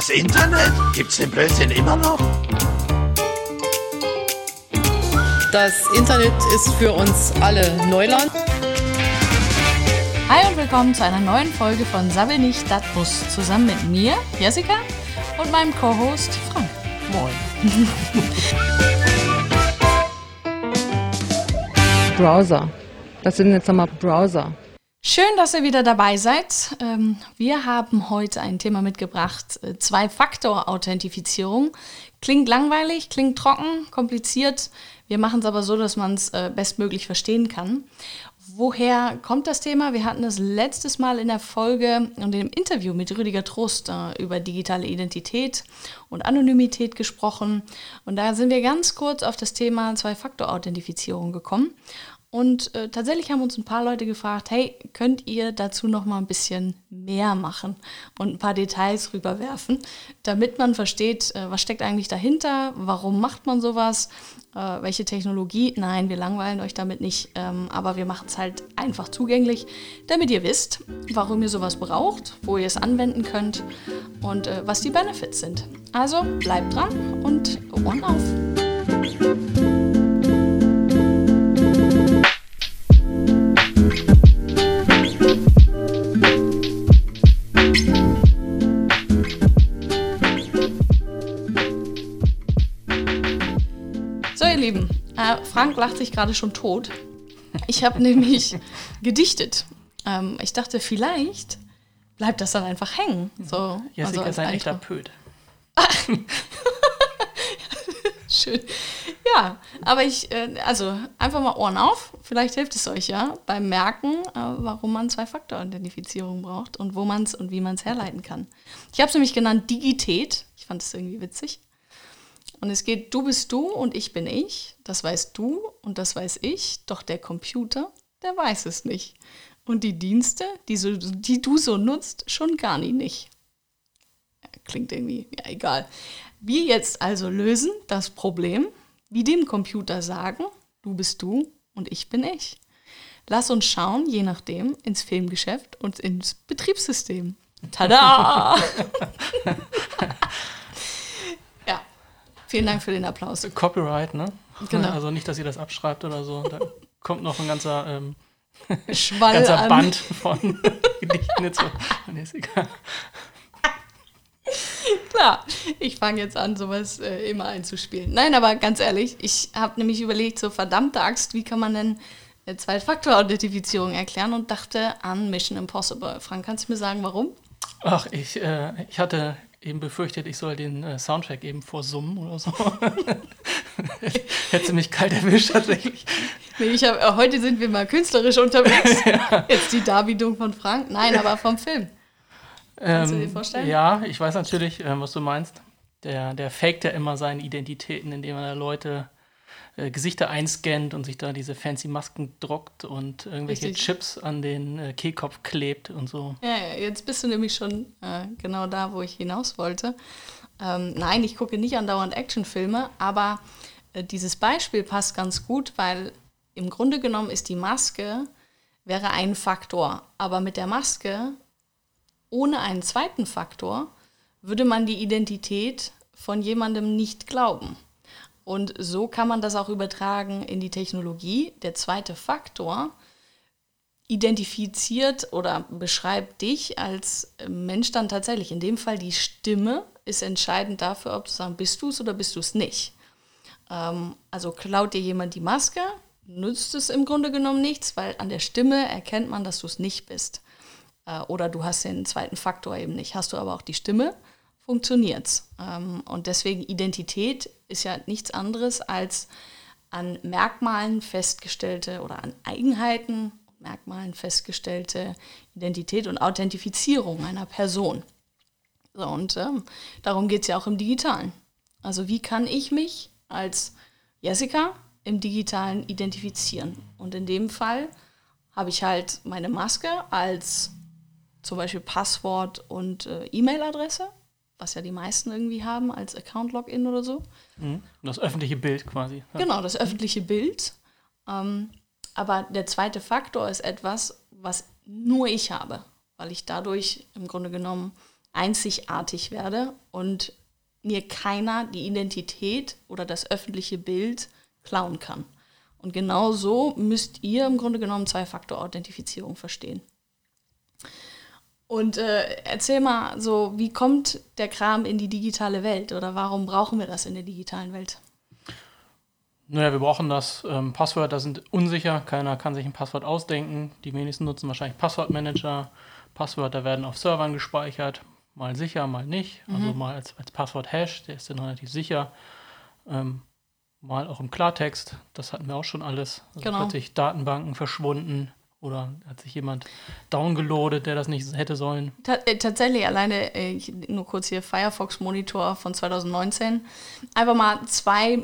Das Internet? Gibt's den Blödsinn immer noch? Das Internet ist für uns alle Neuland. Hi und willkommen zu einer neuen Folge von Sabbel nicht, dat muss. Zusammen mit mir, Jessica, und meinem Co-Host Frank. Moin. Browser. Was sind jetzt nochmal Browser? Schön, dass ihr wieder dabei seid. Wir haben heute ein Thema mitgebracht, Zwei-Faktor-Authentifizierung. Klingt langweilig, klingt trocken, kompliziert. Wir machen es aber so, dass man es bestmöglich verstehen kann. Woher kommt das Thema? Wir hatten das letztes Mal in der Folge und im Interview mit Rüdiger Trost über digitale Identität und Anonymität gesprochen. Und da sind wir ganz kurz auf das Thema Zwei-Faktor-Authentifizierung gekommen. Und tatsächlich haben uns ein paar Leute gefragt, hey, könnt ihr dazu noch mal ein bisschen mehr machen und ein paar Details rüberwerfen, damit man versteht, was steckt eigentlich dahinter, warum macht man sowas, welche Technologie? Nein, wir langweilen euch damit nicht, aber wir machen es halt einfach zugänglich, damit ihr wisst, warum ihr sowas braucht, wo ihr es anwenden könnt und was die Benefits sind. Also bleibt dran und Ohren auf! Lieben, Frank lacht sich gerade schon tot. Ich habe nämlich gedichtet. Ich dachte, vielleicht bleibt das dann einfach hängen. So, Jessica ist ein echter Pöd. Schön. Ja, aber also einfach mal Ohren auf. Vielleicht hilft es euch ja beim Merken, warum man Zwei-Faktor-Authentifizierung braucht und wo man es und wie man es herleiten kann. Ich habe es nämlich genannt Digität. Ich fand es irgendwie witzig. Und es geht, du bist du und ich bin ich, das weißt du und das weiß ich, doch der Computer, der weiß es nicht. Und die Dienste, die du so nutzt, schon gar nicht. Ja, klingt irgendwie, ja egal. Wir jetzt also lösen das Problem, wie dem Computer sagen, du bist du und ich bin ich. Lass uns schauen, je nachdem, ins Filmgeschäft und ins Betriebssystem. Tada! Vielen Dank für den Applaus. Copyright, ne? Genau. Also nicht, dass ihr das abschreibt oder so. Da kommt noch ein ganzer Schwall Band von Gedichten jetzt. Ist egal. Klar, ich fange jetzt an, sowas immer einzuspielen. Nein, aber ganz ehrlich, ich habe nämlich überlegt, so verdammte Axt, wie kann man denn Zwei-Faktor-Authentifizierung erklären und dachte an Mission Impossible. Frank, kannst du mir sagen, warum? Ach, ich hatte eben befürchtet, ich soll den Soundtrack eben vorsummen oder so. Hätte mich kalt erwischt tatsächlich. Nee, heute sind wir mal künstlerisch unterwegs. Ja. Jetzt die Darbietung von Frank. Nein, aber vom Film. Kannst du dir vorstellen? Ja, ich weiß natürlich, was du meinst. Der faked ja immer seine Identitäten, indem er Leute Gesichter einscannt und sich da diese fancy Masken druckt und irgendwelche Chips an den Kehlkopf klebt und so. Ja, jetzt bist du nämlich schon genau da, wo ich hinaus wollte. Nein, ich gucke nicht andauernd Actionfilme, aber dieses Beispiel passt ganz gut, weil im Grunde genommen ist die Maske, wäre ein Faktor. Aber mit der Maske, ohne einen zweiten Faktor, würde man die Identität von jemandem nicht glauben. Und so kann man das auch übertragen in die Technologie. Der zweite Faktor identifiziert oder beschreibt dich als Mensch dann tatsächlich. In dem Fall die Stimme ist entscheidend dafür, ob du sagst, bist du es oder bist du es nicht. Also klaut dir jemand die Maske, nützt es im Grunde genommen nichts, weil an der Stimme erkennt man, dass du es nicht bist. Oder du hast den zweiten Faktor eben nicht. Hast du aber auch die Stimme, funktioniert's. Und deswegen Identität ist ja nichts anderes als an Merkmalen festgestellte oder an Eigenheiten, Merkmalen festgestellte Identität und Authentifizierung einer Person. So, und darum geht es ja auch im Digitalen. Also wie kann ich mich als Jessica im Digitalen identifizieren? Und in dem Fall habe ich halt meine Maske als zum Beispiel Passwort und E-Mail-Adresse, was ja die meisten irgendwie haben als Account-Login oder so. Das öffentliche Bild quasi. Ja. Genau, das öffentliche Bild. Aber der zweite Faktor ist etwas, was nur ich habe, weil ich dadurch im Grunde genommen einzigartig werde und mir keiner die Identität oder das öffentliche Bild klauen kann. Und genau so müsst ihr im Grunde genommen Zwei-Faktor-Authentifizierung verstehen. Und erzähl mal so, wie kommt der Kram in die digitale Welt oder warum brauchen wir das in der digitalen Welt? Naja, wir brauchen das. Passwörter sind unsicher, keiner kann sich ein Passwort ausdenken. Die wenigsten nutzen wahrscheinlich Passwortmanager. Passwörter werden auf Servern gespeichert, mal sicher, mal nicht. Also mal als Passwort-Hash, der ist dann relativ sicher. Mal auch im Klartext, das hatten wir auch schon alles. Also Genau. plötzlich Datenbanken verschwunden oder hat sich jemand downgeloadet, der das nicht hätte sollen. Tatsächlich, alleine, nur kurz hier, Firefox-Monitor von 2019, einfach mal 2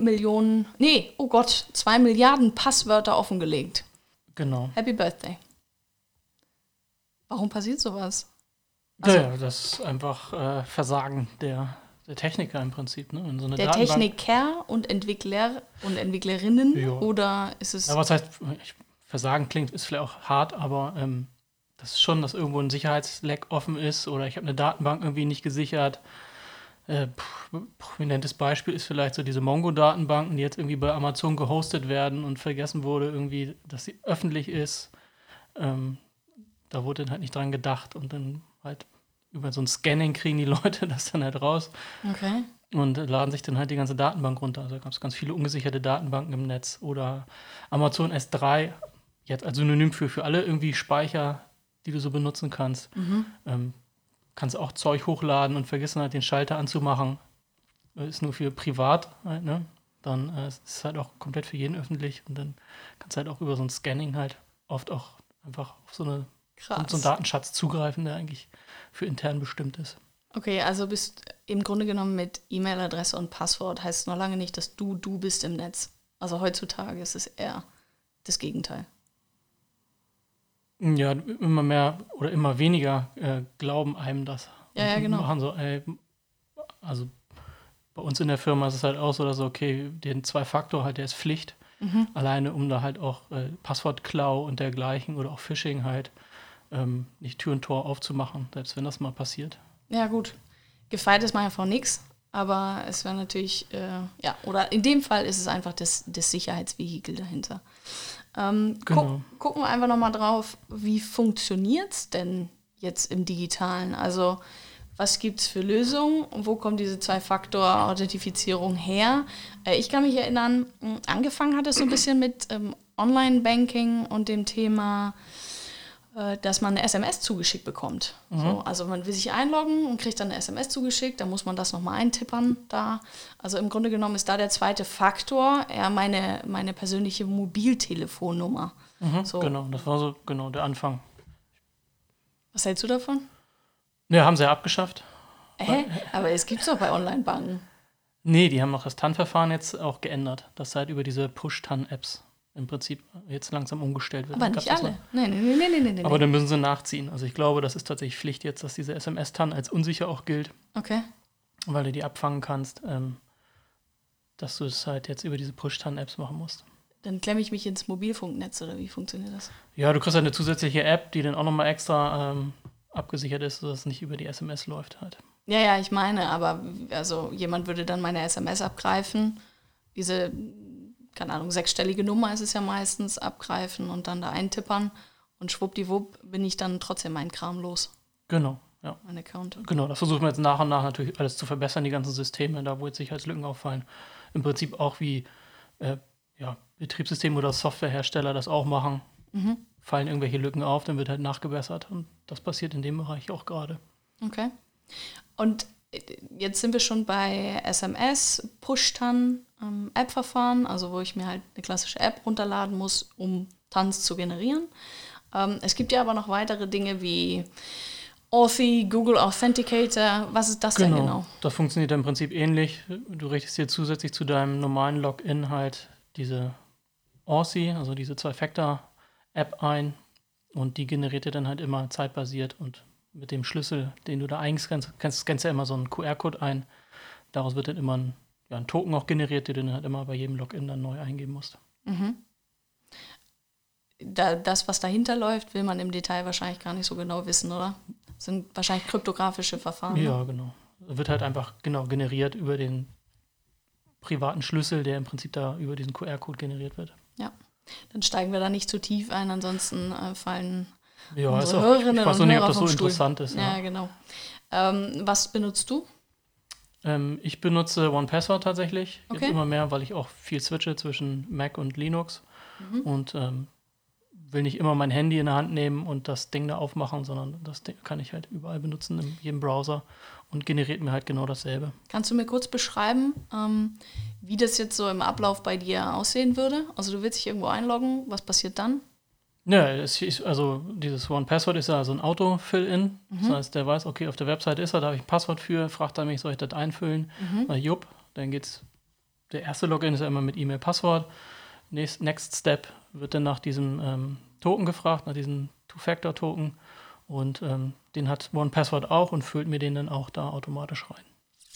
Milliarden Passwörter offengelegt. Genau. Happy Birthday. Warum passiert sowas? Ja, das ist einfach Versagen der Techniker im Prinzip. Ne? In so eine Der Datenbank. Techniker und Entwickler und Entwicklerinnen? Ja. Oder ist es... Ja, was heißt, Versagen klingt, ist vielleicht auch hart, aber das ist schon, dass irgendwo ein Sicherheitsleck offen ist oder ich habe eine Datenbank irgendwie nicht gesichert. Prominentes Beispiel ist vielleicht so diese Mongo-Datenbanken, die jetzt irgendwie bei Amazon gehostet werden und vergessen wurde irgendwie, dass sie öffentlich ist. Da wurde dann halt nicht dran gedacht und dann halt über so ein Scanning kriegen die Leute das dann halt raus. Okay. Und laden sich dann halt die ganze Datenbank runter. Also da gab es ganz viele ungesicherte Datenbanken im Netz. Oder Amazon S3, jetzt als Synonym für alle irgendwie Speicher, die du so benutzen kannst. Kannst auch Zeug hochladen und vergessen halt den Schalter anzumachen. Ist nur für privat halt, ne? Dann ist es halt auch komplett für jeden öffentlich. Und dann kannst du halt auch über so ein Scanning halt oft auch einfach auf so einen Datenschatz zugreifen, der eigentlich für intern bestimmt ist. Okay, also bist im Grunde genommen mit E-Mail-Adresse und Passwort heißt noch lange nicht, dass du bist im Netz. Also heutzutage ist es eher das Gegenteil. Ja, immer mehr oder immer weniger glauben einem das. Ja, genau. Machen so, also bei uns in der Firma ist es halt auch so, dass okay, den Zwei-Faktor halt, der ist Pflicht. Alleine um da halt auch Passwortklau und dergleichen oder auch Phishing halt nicht Tür und Tor aufzumachen, selbst wenn das mal passiert. Ja, gut. Gefeit ist man ja vor nichts, aber es wäre natürlich, oder in dem Fall ist es einfach das Sicherheitsvehikel dahinter. Genau. Gucken wir einfach nochmal drauf, wie funktioniert es denn jetzt im Digitalen? Also, was gibt es für Lösungen und wo kommt diese Zwei-Faktor-Authentifizierung her? Ich kann mich erinnern, angefangen hat es so ein bisschen mit Online-Banking und dem Thema, dass man eine SMS zugeschickt bekommt. So, also man will sich einloggen und kriegt dann eine SMS zugeschickt, dann muss man das nochmal eintippern da. Also im Grunde genommen ist da der zweite Faktor eher meine persönliche Mobiltelefonnummer. So. Genau, das war so genau der Anfang. Was hältst du davon? Ja, haben sie ja abgeschafft. Aber es gibt's doch bei Online-Banken. Nee, die haben auch das TAN-Verfahren jetzt auch geändert, dass halt über diese Push-TAN-Apps im Prinzip jetzt langsam umgestellt wird. Aber nicht alle. Nee. Aber dann müssen sie nachziehen. Also ich glaube, das ist tatsächlich Pflicht jetzt, dass diese SMS-TAN als unsicher auch gilt. Okay. Weil du die abfangen kannst, dass du es halt jetzt über diese Push-TAN-Apps machen musst. Dann klemme ich mich ins Mobilfunknetz oder wie funktioniert das? Ja, du kriegst halt eine zusätzliche App, die dann auch nochmal extra abgesichert ist, sodass es nicht über die SMS läuft halt. Ja, ich meine, aber also jemand würde dann meine SMS abgreifen, diese, keine Ahnung, 6-stellige Nummer ist es ja meistens, abgreifen und dann da eintippern und schwuppdiwupp bin ich dann trotzdem meinen Kram los. Genau, ja. Mein Account. Genau, das versuchen wir jetzt nach und nach natürlich alles zu verbessern, die ganzen Systeme, da wo jetzt Sicherheitslücken auffallen. Im Prinzip auch wie Betriebssysteme oder Softwarehersteller das auch machen. Fallen irgendwelche Lücken auf, dann wird halt nachgebessert und das passiert in dem Bereich auch gerade. Okay. Und jetzt sind wir schon bei SMS, Push-TAN, App-Verfahren, also wo ich mir halt eine klassische App runterladen muss, um TANs zu generieren. Es gibt ja aber noch weitere Dinge wie Authy, Google Authenticator. Was ist das denn genau? Das funktioniert im Prinzip ähnlich. Du richtest dir zusätzlich zu deinem normalen Login halt diese Authy, also diese Zwei-Faktor-App ein und die generiert dir dann halt immer zeitbasiert und mit dem Schlüssel, den du da einscannst, scannst ja immer so einen QR-Code ein. Daraus wird dann immer ein Token auch generiert, den du halt immer bei jedem Login dann neu eingeben musst. Das, was dahinter läuft, will man im Detail wahrscheinlich gar nicht so genau wissen, oder? Sind wahrscheinlich kryptografische Verfahren. Ja, ne? genau. Wird halt einfach generiert über den privaten Schlüssel, der im Prinzip da über diesen QR-Code generiert wird. Ja. Dann steigen wir da nicht zu tief ein, ansonsten fallen Ja, unsere ist auch, Hörerinnen ich weiß und noch nicht, Hörer ob das so vom Stuhl. interessant ist. Ja, Ja. genau. Was benutzt du? Ich benutze OnePassword tatsächlich, Okay. jetzt immer mehr, weil ich auch viel switche zwischen Mac und Linux und will nicht immer mein Handy in der Hand nehmen und das Ding da aufmachen, sondern das Ding kann ich halt überall benutzen, in jedem Browser und generiert mir halt genau dasselbe. Kannst du mir kurz beschreiben, wie das jetzt so im Ablauf bei dir aussehen würde? Also du willst dich irgendwo einloggen, was passiert dann? Ja, also dieses OnePassword ist ja so ein Auto-Fill-In. Das heißt, der weiß, okay, auf der Webseite ist er, da habe ich ein Passwort für, fragt er mich, soll ich das einfüllen? Jupp, dann geht's. Der erste Login ist ja immer mit E-Mail-Passwort. Next Step wird dann nach diesem Token gefragt, nach diesem Two-Factor-Token. Und den hat OnePassword auch und füllt mir den dann auch da automatisch rein.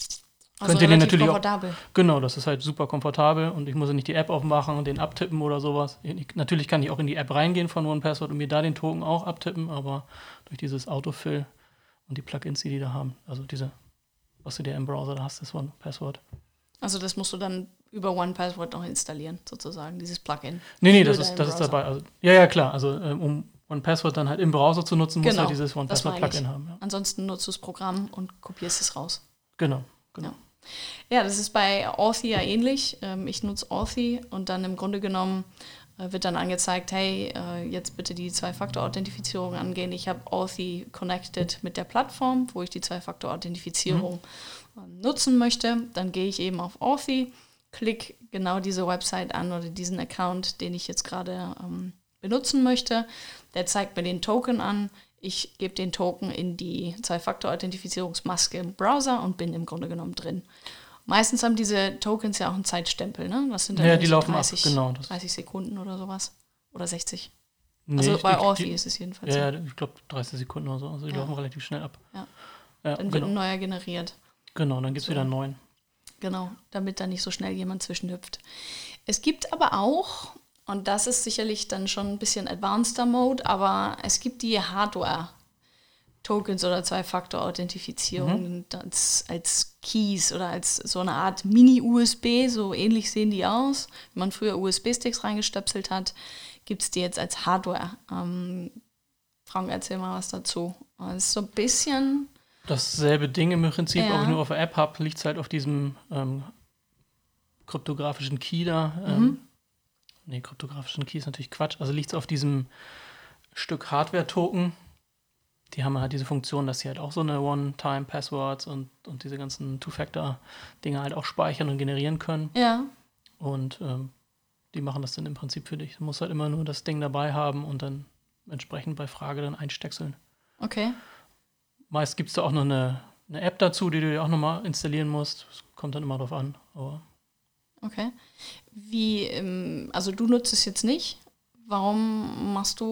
Also Könnt ihr den relativ natürlich komfortabel. Genau, das ist halt super komfortabel und ich muss ja nicht die App aufmachen und den abtippen oder sowas. Natürlich kann ich auch in die App reingehen von OnePassword und mir da den Token auch abtippen, aber durch dieses Autofill und die Plugins, die da haben, also diese, was du dir im Browser da hast, das OnePassword. Also das musst du dann über OnePassword noch installieren, sozusagen, dieses Plugin. Nee, für das ist deinen Browser. dabei. Also, ja, klar, also um OnePassword dann halt im Browser zu nutzen, muss Genau, halt dieses das meine ich. OnePassword-Plugin haben. Ja. Ansonsten nutzt du das Programm und kopierst es raus. Genau. Ja. Ja, das ist bei Authy ja ähnlich. Ich nutze Authy und dann im Grunde genommen wird dann angezeigt, hey, jetzt bitte die Zwei-Faktor-Authentifizierung angehen. Ich habe Authy connected mit der Plattform, wo ich die Zwei-Faktor-Authentifizierung nutzen möchte. Dann gehe ich eben auf Authy, klicke genau diese Website an oder diesen Account, den ich jetzt gerade benutzen möchte. Der zeigt mir den Token an. Ich gebe den Token in die Zwei-Faktor-Authentifizierungsmaske im Browser und bin im Grunde genommen drin. Meistens haben diese Tokens ja auch einen Zeitstempel, ne? Das sind dann Ja, irgendwie die so laufen 30, ab, genau. 30 Sekunden oder sowas. Oder 60. Nee, Also bei die- Authy ist es jedenfalls so. Ja, ich glaube 30 Sekunden oder so. Also die Ja. laufen relativ schnell ab. Ja. Ja, Dann wird genau. ein neuer generiert. Genau, dann gibt es So. wieder einen neuen. Genau, damit da nicht so schnell jemand zwischenhüpft. Es gibt aber auch, und das ist sicherlich dann schon ein bisschen advanceder Mode, aber es gibt die Hardware-Tokens oder Zwei-Faktor-Authentifizierung als Keys oder als so eine Art Mini-USB, so ähnlich sehen die aus. Wenn man früher USB-Sticks reingestöpselt hat, gibt es die jetzt als Hardware. Frank, erzähl mal was dazu. Das ist so ein bisschen... Dasselbe Ding im Prinzip, Ja. ob ich nur auf der App habe, liegt es halt auf diesem kryptografischen Key da. Nee, kryptografischen Key ist natürlich Quatsch. Also liegt es auf diesem Stück Hardware-Token. Die haben halt diese Funktion, dass sie halt auch so eine One-Time-Passwords und diese ganzen Two-Factor-Dinge halt auch speichern und generieren können. Ja, Und die machen das dann im Prinzip für dich. Du musst halt immer nur das Ding dabei haben und dann entsprechend bei Frage dann einsteckseln. okay. Meist gibt es da auch noch eine App dazu, die du dir auch nochmal installieren musst. Das kommt dann immer drauf an. Aber Okay. Also du nutzt es jetzt nicht. Warum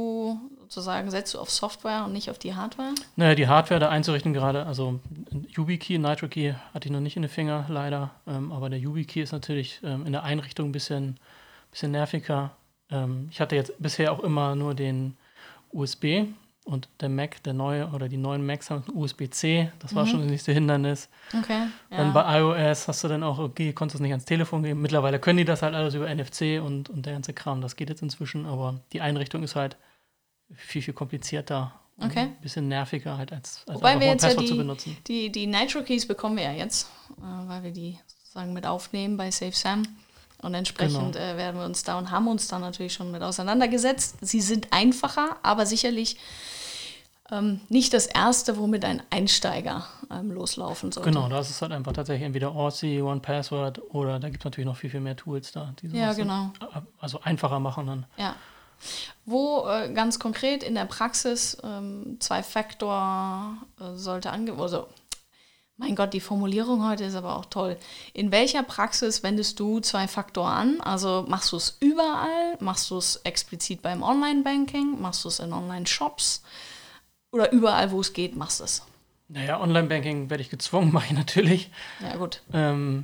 setzt du auf Software und nicht auf die Hardware? naja, die Hardware da einzurichten gerade, also YubiKey, NitroKey hatte ich noch nicht in den Finger, leider. Aber der YubiKey ist natürlich in der Einrichtung ein bisschen nerviger. Ich hatte jetzt bisher auch immer nur den USB und der Mac, der neue oder die neuen Macs haben USB-C. Das war schon das nächste Hindernis. Okay. Dann bei iOS hast du dann auch, okay, konntest du es nicht ans Telefon geben. Mittlerweile können die das halt alles über NFC und der ganze Kram. Das geht jetzt inzwischen, aber die Einrichtung ist halt viel, viel komplizierter. Und Okay. ein bisschen nerviger halt als Wobei einfach wir jetzt ja OnePassword zu benutzen. die Nitro Keys bekommen wir ja jetzt, weil wir die sozusagen mit aufnehmen bei SafeSam. Und entsprechend Genau. werden wir uns da und haben uns da natürlich schon mit auseinandergesetzt. Sie sind einfacher, aber sicherlich nicht das Erste, womit ein Einsteiger loslaufen sollte. Genau, da ist es halt einfach tatsächlich entweder Authy, OnePassword oder da gibt es natürlich noch viel, viel mehr Tools da, die Ja, sowas genau. also einfacher machen dann. Ja. Wo ganz konkret in der Praxis Zwei-Faktor sollte also mein Gott, die Formulierung heute ist aber auch toll. In welcher Praxis wendest du Zwei-Faktor an? Also machst du es überall? Machst du es explizit beim Online-Banking? Machst du es in Online-Shops? Oder überall, wo es geht, machst du es? Naja, Online-Banking werde ich gezwungen, mache ich natürlich. Ja, gut.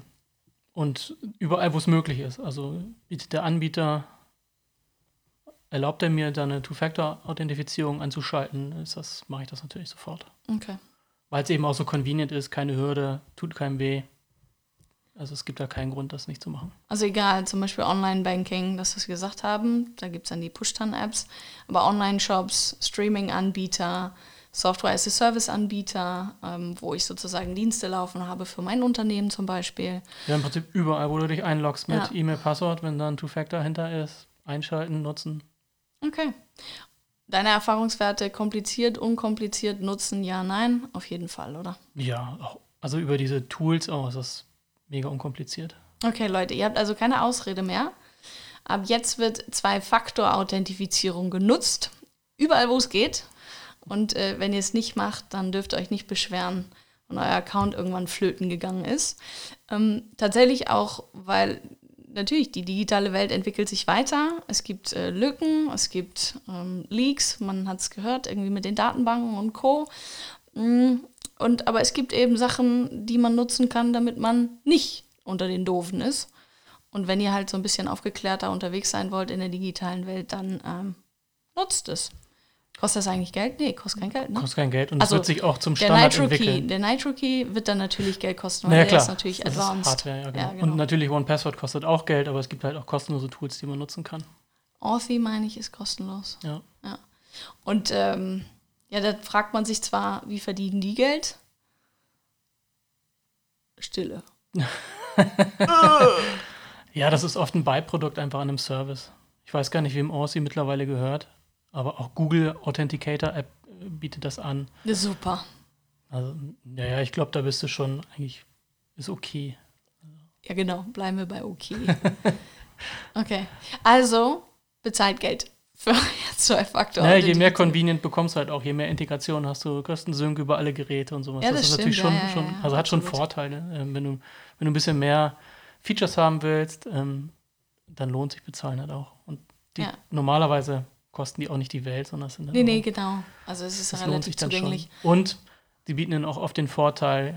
Und überall, wo es möglich ist. Also bietet der Anbieter erlaubt er mir, da eine Two-Factor-Authentifizierung anzuschalten, mache ich das natürlich sofort. Okay. Weil es eben auch so convenient ist, keine Hürde, tut keinem weh. Also es gibt da keinen Grund, das nicht zu machen. Also egal, zum Beispiel Online-Banking, das wir gesagt haben, da gibt es dann die Push-Tan-Apps, aber Online-Shops, Streaming-Anbieter, Software-as-a-Service-Anbieter, wo ich sozusagen Dienste laufen habe für mein Unternehmen zum Beispiel. Ja, im Prinzip überall, wo du dich einloggst mit E-Mail, Passwort, wenn da ein Two-Factor hinter ist, einschalten, nutzen. Okay. Deine Erfahrungswerte, kompliziert, unkompliziert, nutzen, ja, nein, auf jeden Fall, oder? Ja, also über diese Tools ist das mega unkompliziert. Okay, Leute, ihr habt also keine Ausrede mehr. Ab jetzt wird Zwei-Faktor-Authentifizierung genutzt, überall, wo es geht. Und wenn ihr es nicht macht, dann dürft ihr euch nicht beschweren, wenn euer Account irgendwann flöten gegangen ist. Tatsächlich auch, weil natürlich die digitale Welt entwickelt sich weiter. Es gibt Lücken, es gibt Leaks, man hat es gehört, irgendwie mit den Datenbanken und Co. Aber es gibt eben Sachen, die man nutzen kann, damit man nicht unter den Doofen ist. Und wenn ihr halt so ein bisschen aufgeklärter unterwegs sein wollt in der digitalen Welt, dann nutzt es. Kostet das eigentlich Geld? Nee, kostet kein Geld, ne? Kostet kein Geld und es wird sich auch zum Standard entwickeln. Der Nitro Key wird dann natürlich Geld kosten, weil der ist natürlich das advanced. Ist Hardware, ja, genau. Ja, genau. Und natürlich OnePassword kostet auch Geld, aber es gibt halt auch kostenlose Tools, die man nutzen kann. Authy, meine ich, ist kostenlos. Ja. Und da fragt man sich zwar, wie verdienen die Geld? Stille. Ja, das ist oft ein Beiprodukt einfach an einem Service. Ich weiß gar nicht, wem Authy mittlerweile gehört, aber auch Google Authenticator App bietet das an. Ja, super. Also, ja, ich glaube, da bist du schon eigentlich, ist okay. Ja, genau, bleiben wir bei okay. Okay, also bezahlt Geld für Zwei-Faktor. Naja, je mehr convenient bekommst du halt auch, je mehr Integration hast du, kriegst einen Sync über alle Geräte und sowas. Ja, das ist stimmt, natürlich schon, also hat schon absolut. Vorteile. Wenn du ein bisschen mehr Features haben willst, dann lohnt sich bezahlen halt auch. Und normalerweise kosten die auch nicht die Welt, sondern es sind dann Nee, genau. Also es ist relativ zugänglich. Schon. Und die bieten dann auch oft den Vorteil,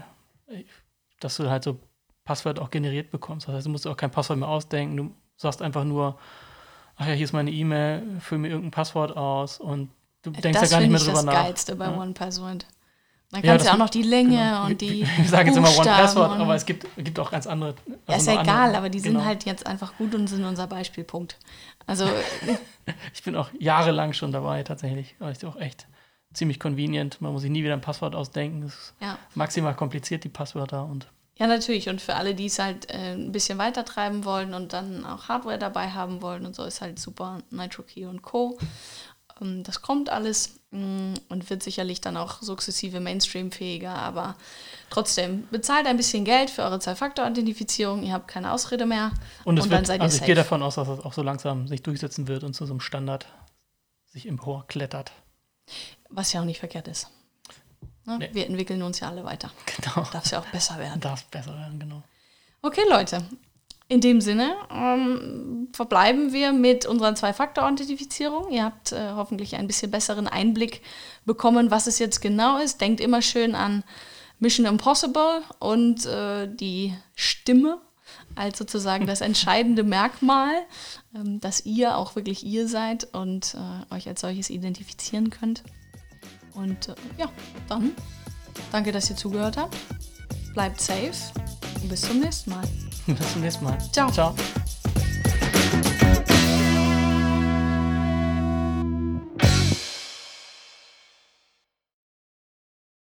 dass du halt so Passwort auch generiert bekommst. Das heißt, du musst auch kein Passwort mehr ausdenken. Du sagst einfach nur, ach ja, hier ist meine E-Mail, füll mir irgendein Passwort aus und du denkst ja gar nicht mehr drüber nach. Das ist das Geilste bei OnePassword. Dann kannst du auch noch die Länge und die Ich sage jetzt immer OnePassword, und aber es gibt auch ganz andere. Ja, ist ja egal, aber die sind halt jetzt einfach gut und sind unser Beispielpunkt. Also ich bin auch jahrelang schon dabei, tatsächlich. Aber ist auch echt ziemlich convenient. Man muss sich nie wieder ein Passwort ausdenken. Das ist maximal kompliziert, die Passwörter. Ja, natürlich. Und für alle, die es halt ein bisschen weiter treiben wollen und dann auch Hardware dabei haben wollen und so, ist halt super Nitro Key und Co. Das kommt alles und wird sicherlich dann auch sukzessive Mainstream-fähiger, aber trotzdem, bezahlt ein bisschen Geld für eure Zwei-Faktor-Authentifizierung, ihr habt keine Ausrede mehr und dann seid ihr safe. Ich gehe davon aus, dass das auch so langsam sich durchsetzen wird und zu so einem Standard sich emporklettert. Was ja auch nicht verkehrt ist. Ne? Nee. Wir entwickeln uns ja alle weiter. Genau. Darf es ja auch besser werden. Darf besser werden, genau. Okay, Leute. In dem Sinne verbleiben wir mit unserer Zwei-Faktor-Authentifizierung. Ihr habt hoffentlich ein bisschen besseren Einblick bekommen, was es jetzt genau ist. Denkt immer schön an Mission Impossible und die Stimme als sozusagen das entscheidende Merkmal, dass ihr auch wirklich ihr seid und euch als solches identifizieren könnt. Und dann danke, dass ihr zugehört habt. Bleibt safe und bis zum nächsten Mal. Bis zum nächsten Mal. Ciao. Ciao.